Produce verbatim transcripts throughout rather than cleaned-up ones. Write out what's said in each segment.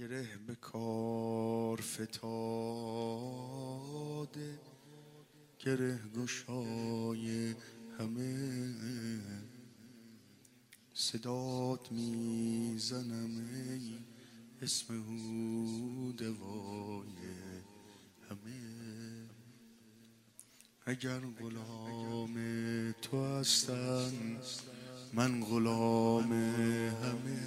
گره به کار فتاده، گره گشای همه صدات میزنم ای اسم او دوای همه. اگر غلام تو هستم من غلام همه،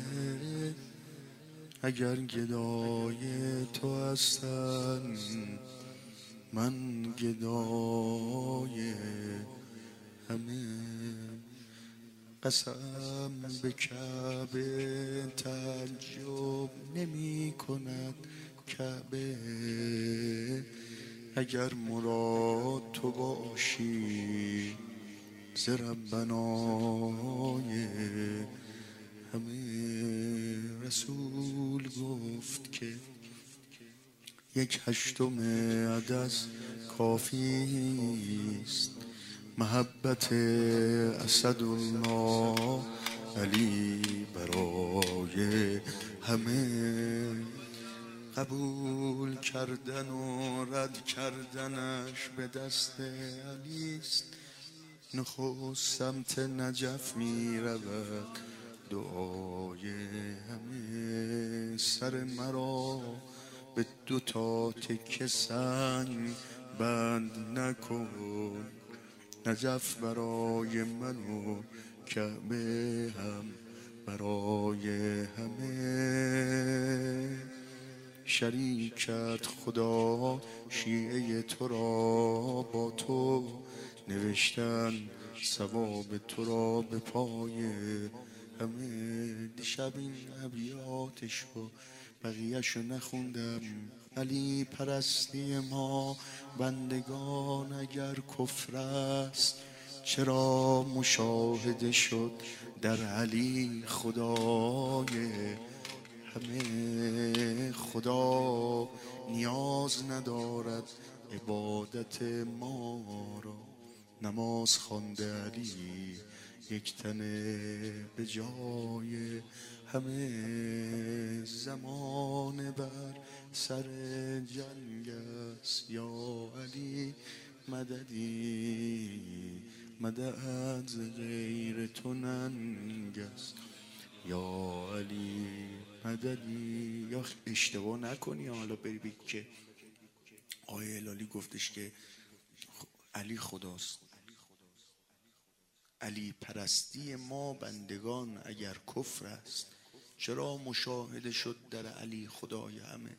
اگر گدای تو هستم من گدای همه. قسم به کعبه تعجب نمی کند کعبه، اگر مراد تو باشی ز ربنای همه. رسول گفت که یک هشتم عدس کافیست، محبت اسدالله علی برای همه. قبول کردن و رد کردنش به دست علیست، نخست سمت نجف می رود دعای همه. سر مرا به دو تا تکه سنگ بند نکن، نجف برای من و کعبه هم برای همه. شریک کرد خدا شیعه تو را با تو، نوشتن ثواب تو را به پای همه. دیشب این ابیاتشو بقیهشو نخوندم. علی پرستی ما بندگان اگر کفر است، چرا مشاهده شد در علی خدای همه. خدا نیاز ندارد عبادت ما را، نماز خوانده علی یک تنه به جای همه. زمان بر سر جنگ است یا علی مددی، مدد ز غیر تو ننگ است یا علی مددی. یا اشتباه نکنی حالا بری بگی که آیه هلالی گفتش که علی خداست. علی پرستی ما بندگان اگر کفر است، چرا مشاهده شد در علی خدای همه.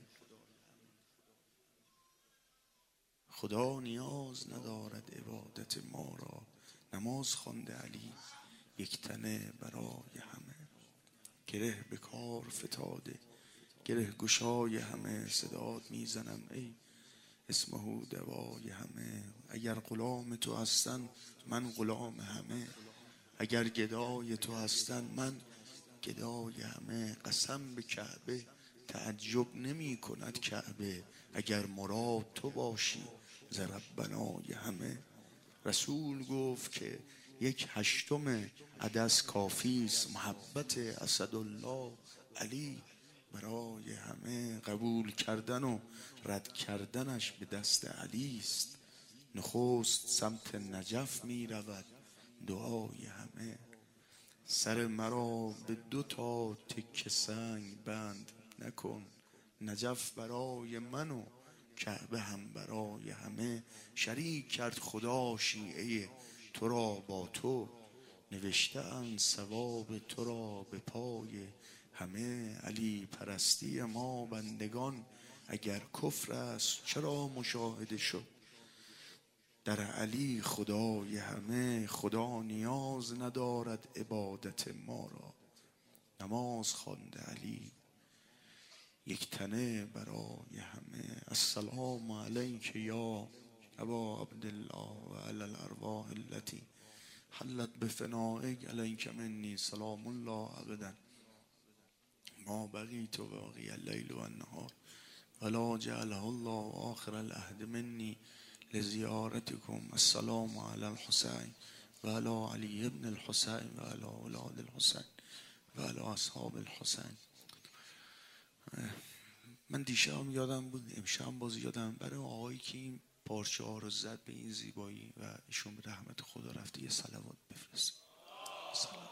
خدا نیاز ندارد عبادت ما را، نماز خوانده علی یک تنه برای همه. گره به کار فتاده، گره گشای همه صدات میزنم ای اسمه دوای همه. اگر غلام تو هستن من غلام همه، اگر گدای تو هستن من گدای همه. قسم به کعبه تعجب نمی کند کعبه، اگر مراد تو باشی ز ربنای همه. رسول گفت که یک هشتم عدس کافیست، محبت اسدالله علی برای همه. قبول کردن و رد کردنش به دست علی است، نخست سمت نجف می رود دعای همه. سر مرا به دو تا تکه سنگ بند نکن، نجف برای من و کعبه هم برای همه. شریک کرد خدا شیعه تو را با تو، نوشته‌اند ثواب تو را به پای همه. علی پرستی ما بندگان اگر کفر است، چرا مشاهده شد در علی خدای همه. خدا نیاز ندارد عبادت ما را، نماز خوانده علی یک تنه برای همه. السلام علیک یا ابا عبدالله و علی الارواح التي حلت بفنائک، علیک منی سلام الله ابدا ما بقیت و باقی اللیل و النهار، ولا جعله الله آخر العهد منی لزیارتکم. السلام علی الحسین و علی علی ابن الحسین و علی اولاد الحسین و علی اصحاب الحسین. من دیشبم یادم بود، امشب باز یادم، برای آقایی که این پارچه ها رو زد به این زیبایی و ایشون به رحمت خدا رفته، یه صلوات بفرست. سلام.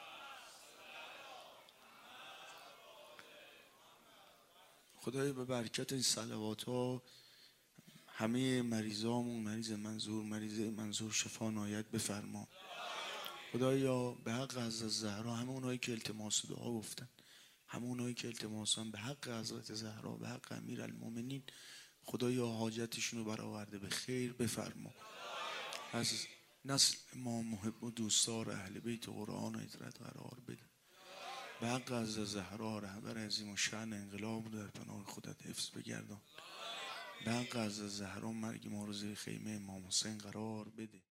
خدای به برکت این صلوات ها همه مریضامون، مریض منظور، مریض منظور شفا عنایت بفرما. خدایا به حق حضرت زهرا، همه اونایی که التماس دعا گفتن، همه اونایی که التماسان به حق حضرت زهرا، به حق امیرالمومنین، خدایا حاجتشون رو برآورده به خیر بفرما. از نسل ما محب و دوستدار اهل بیت قرآن و عترت قرار بده. به حق حضرت زهرا رهبر عظیم الشأن انقلاب در پناه خودت حفظ بگردان. به حق حضرت زهرا مرگ ما رو زیر خیمه امام حسین قرار بده.